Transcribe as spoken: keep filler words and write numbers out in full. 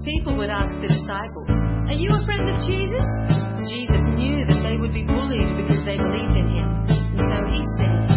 people would ask the disciples, "Are you a friend of Jesus?" Jesus knew that they would be bullied because they believed in him. And so he said,